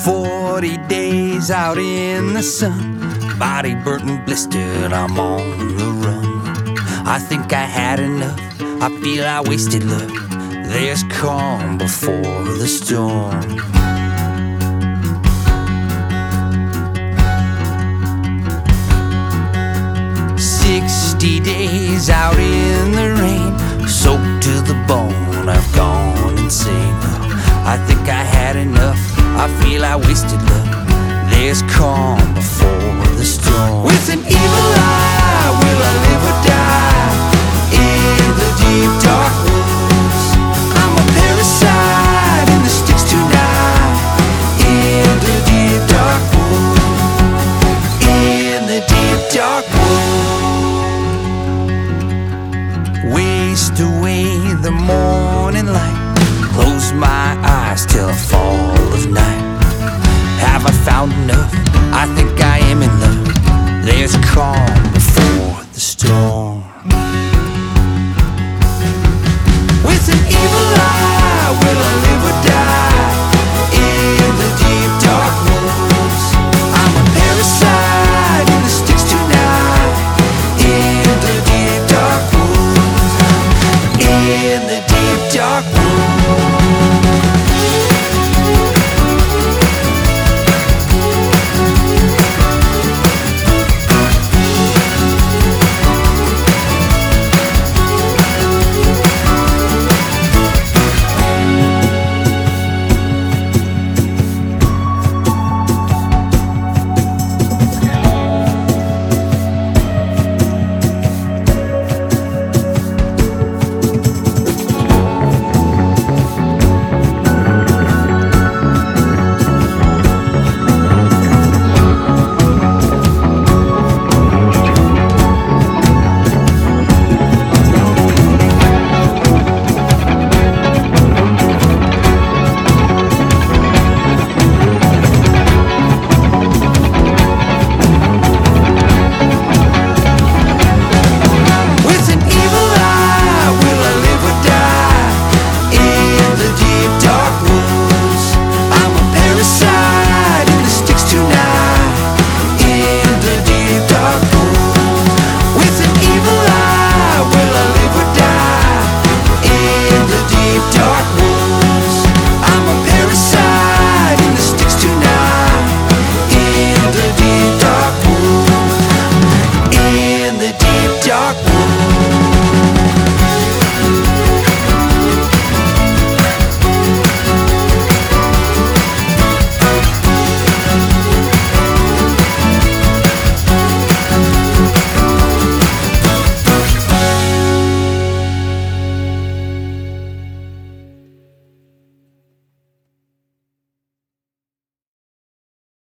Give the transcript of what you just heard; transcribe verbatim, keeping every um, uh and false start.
Forty days out in the sun, body burnt and blistered, I'm on the run. I think I had enough, I feel I wasted love. There's calm before the storm. Sixty days out in the rain, soaked to the bone, I've gone insane. I think I had enough, I feel I wasted love. There's calm before the storm. With an evil eye, will I live or die in the deep dark woods? I'm a parasite in the sticks tonight, in the deep dark woods, in the deep dark woods. Waste away the morning light, close my eyes till the fall of night. Have I found enough? I think I am in love. There's calm